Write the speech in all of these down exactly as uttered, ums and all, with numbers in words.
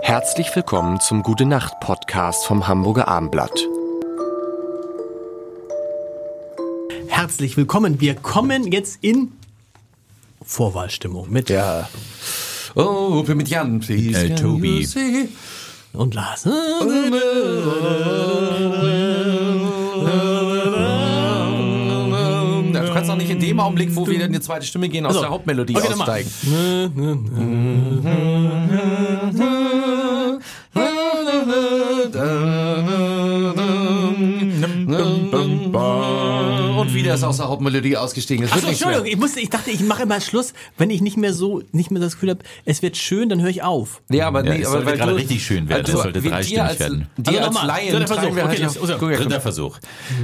Herzlich willkommen zum Gute-Nacht-Podcast vom Hamburger Abendblatt. Herzlich willkommen. Wir kommen jetzt in Vorwahlstimmung mit ja. Oh, mit Jan, please. Äh, Tobi. Und Lars. Du kannst auch nicht in dem Augenblick, wo wir dann die zweite Stimme gehen, aus also, der Hauptmelodie okay, aussteigen. Und wieder ist aus der Hauptmelodie ausgestiegen. Das Achso, Entschuldigung, ich, musste, ich dachte, ich mache immer Schluss, wenn ich nicht mehr so, nicht mehr das Gefühl habe, es wird schön, dann höre ich auf. Ja, aber nee, ja, aber weil gerade du, richtig schön werden. Also, das sollte dreistimmig werden. Die also als Laien dritter Versuch. Okay, das, also, okay. Dritter Versuch.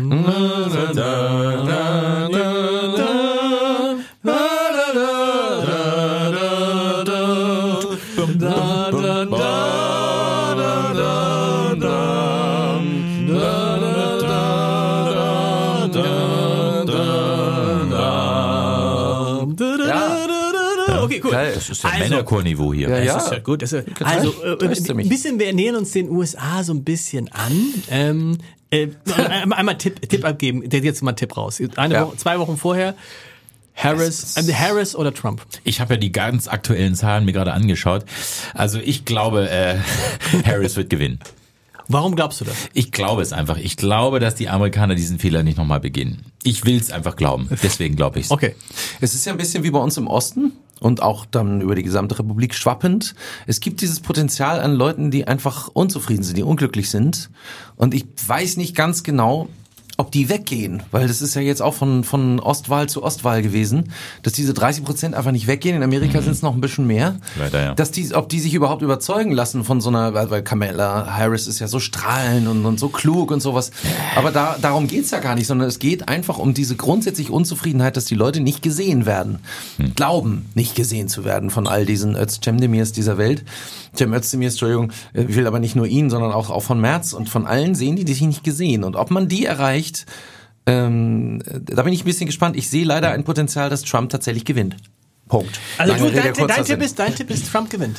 Okay, cool. Das ist ja also, Männerchorniveau hier. Ja, ja. Das ist ja gut. Das ist, also, äh, ein bisschen, wir nähern uns den U S A so ein bisschen an. Ähm, äh, einmal einmal Tipp, Tipp abgeben. Jetzt mal einen Tipp raus. Eine ja. Woche, zwei Wochen vorher. Harris, äh, Harris oder Trump? Ich habe ja die ganz aktuellen Zahlen mir gerade angeschaut. Also ich glaube, äh, Harris wird gewinnen. Warum glaubst du das? Ich glaube es einfach. Ich glaube, dass die Amerikaner diesen Fehler nicht nochmal begehen. Ich will es einfach glauben. Deswegen glaube ich es. Okay. Es ist ja ein bisschen wie bei uns im Osten und auch dann über die gesamte Republik schwappend. Es gibt dieses Potenzial an Leuten, die einfach unzufrieden sind, die unglücklich sind. Und ich weiß nicht ganz genau, ob die weggehen, weil das ist ja jetzt auch von von Ostwahl zu Ostwahl gewesen, dass diese dreißig Prozent einfach nicht weggehen. In Amerika mhm. sind es noch ein bisschen mehr. Leider, ja. Dass die, ob die sich überhaupt überzeugen lassen von so einer, weil Kamala Harris ist ja so strahlend und, und so klug und sowas. Aber da darum geht's ja gar nicht, sondern es geht einfach um diese grundsätzliche Unzufriedenheit, dass die Leute nicht gesehen werden, mhm. glauben, nicht gesehen zu werden von all diesen Özdemirs dieser Welt. Cem Özdemir, Entschuldigung, ich will aber nicht nur ihn, sondern auch, auch von Merz und von allen sehen die, die sich nicht gesehen. Und ob man die erreicht, ähm, da bin ich ein bisschen gespannt. Ich sehe leider ein Potenzial, dass Trump tatsächlich gewinnt. Punkt. Also du, dein, dein, Tipp ist, dein Tipp ist, Trump gewinnt.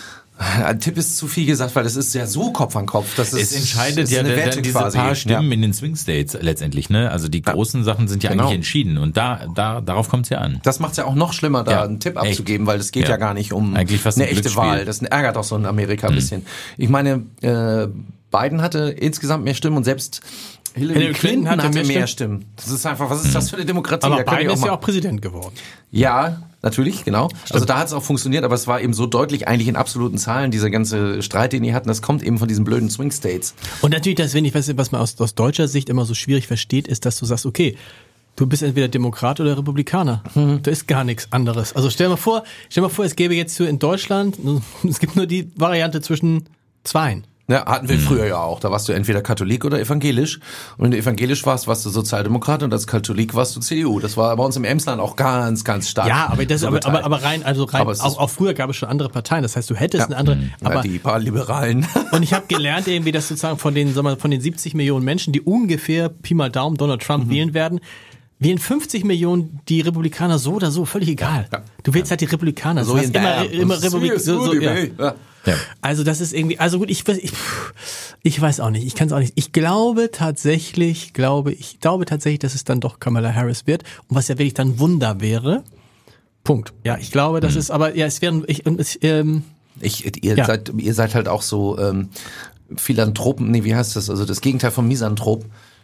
Ein Tipp ist zu viel gesagt, weil das ist ja so Kopf an Kopf. Das ist, es entscheidet ist ja eine dann Wette diese quasi. paar Stimmen ja. in den Swing States letztendlich, ne? Also die großen ja. Sachen sind ja genau. eigentlich entschieden und da, da darauf kommt es ja an. Das macht es ja auch noch schlimmer, da ja. einen Tipp Echt? abzugeben, weil es geht ja. ja gar nicht um eigentlich fast eine ein echte Wahl. Das ärgert auch so in Amerika ein mhm. bisschen. Ich meine, äh, Biden hatte insgesamt mehr Stimmen und selbst Hillary, Hillary Clinton, Clinton hatte mehr Stimmen. Stimmen. Das ist einfach, was ist das für eine Demokratie? Aber da Biden auch ist ja auch Präsident geworden. Ja, natürlich, genau. Stimmt. Also da hat es auch funktioniert, aber es war eben so deutlich eigentlich in absoluten Zahlen, dieser ganze Streit, den die hatten, das kommt eben von diesen blöden Swing States. Und natürlich, das, wenn ich, was, was man aus, aus deutscher Sicht immer so schwierig versteht, ist, dass du sagst, okay, du bist entweder Demokrat oder Republikaner. Hm. Da ist gar nichts anderes. Also stell dir mal vor, stell dir mal vor, es gäbe jetzt so in Deutschland, es gibt nur die Variante zwischen zweien. Ja, hatten wir mhm. früher ja auch. Da warst du entweder Katholik oder evangelisch. Und wenn du evangelisch warst, warst du Sozialdemokrat und als Katholik warst du C D U. Das war bei uns im Emsland auch ganz, ganz stark. Ja, aber das, so aber, aber, aber rein, also rein, auch, auch früher gab es schon andere Parteien. Das heißt, du hättest ja. eine andere, aber ja, die paar Liberalen. Und ich habe gelernt irgendwie, dass sozusagen von den, sagen wir, von den siebzig Millionen Menschen, die ungefähr Pi mal Daumen Donald Trump mhm. wählen werden, wählen fünfzig Millionen die Republikaner so oder so, völlig egal. Ja. Du wählst ja. halt die Republikaner. So das heißt immer, immer Republik. So, so, ja. Ja. Ja. Also das ist irgendwie, also gut, ich weiß, ich, ich weiß auch nicht, ich kann es auch nicht. Ich glaube tatsächlich, glaube ich, glaube tatsächlich, dass es dann doch Kamala Harris wird. Und was ja wirklich dann ein Wunder wäre. Punkt. Ja, ich glaube, das mhm. ist, aber ja, es wären, ich, ich, ähm, ich ihr ja. seid, ihr seid halt auch so ähm, Philanthropen, nee, wie heißt das? Also das Gegenteil von Misanthrop.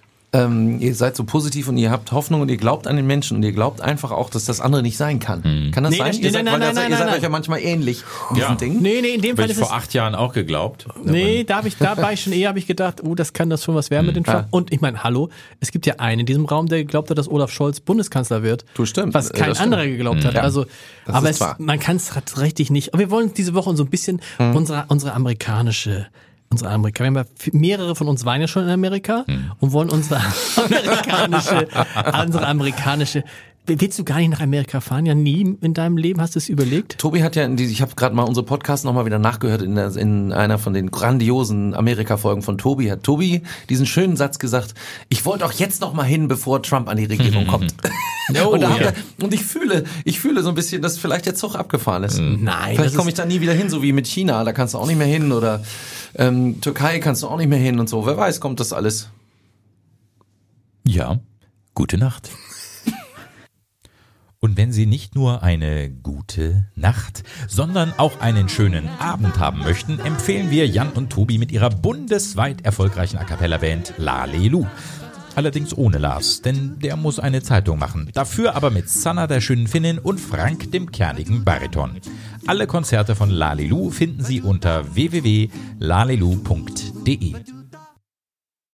Ähm, ihr seid so positiv und ihr habt Hoffnung und ihr glaubt an den Menschen und ihr glaubt einfach auch, dass das andere nicht sein kann. Hm. Kann das nee, sein? Das, ihr nein, seid, nein, weil nein, das, nein, ihr seid nein, euch ja manchmal ähnlich in ja. diesen Dingen. Nee, nee, in dem Fall Hab ist ich es vor acht Jahren auch geglaubt. Nee, da habe ich, da war ich schon eher, habe ich gedacht, oh, das kann das schon was werden mit dem Trump. Ja. Und ich meine, hallo, es gibt ja einen in diesem Raum, der geglaubt hat, dass Olaf Scholz Bundeskanzler wird. Du stimmt. Was kein anderer geglaubt mhm. hat. Ja. Also, das aber ist es, man kann es richtig nicht. Aber wir wollen diese Woche so ein bisschen mhm. unsere, unsere amerikanische Unsere Amerika. Wir haben ja mehrere von uns waren ja schon in Amerika hm. und wollen unsere amerikanische, unsere amerikanische Willst du gar nicht nach Amerika fahren? Ja, nie in deinem Leben, hast du es überlegt? Tobi hat ja, in die, ich habe gerade mal unsere Podcasts nochmal wieder nachgehört, in, der, in einer von den grandiosen Amerika-Folgen von Tobi, hat Tobi diesen schönen Satz gesagt, ich wollte auch jetzt noch mal hin, bevor Trump an die Regierung kommt. Oh, und, da ja. wir, und ich fühle, ich fühle so ein bisschen, dass vielleicht der Zug abgefahren ist. Nein. Vielleicht komme ich da nie wieder hin, so wie mit China, da kannst du auch nicht mehr hin, oder ähm, Türkei kannst du auch nicht mehr hin und so. Wer weiß, kommt das alles. Ja, gute Nacht. Und wenn Sie nicht nur eine gute Nacht, sondern auch einen schönen Abend haben möchten, empfehlen wir Jan und Tobi mit ihrer bundesweit erfolgreichen A-Cappella-Band Lalelu. Allerdings ohne Lars, denn der muss eine Zeitung machen. Dafür aber mit Sanna, der schönen Finnin, und Frank, dem kernigen Bariton. Alle Konzerte von Lalelu finden Sie unter w w w punkt lalelu punkt de.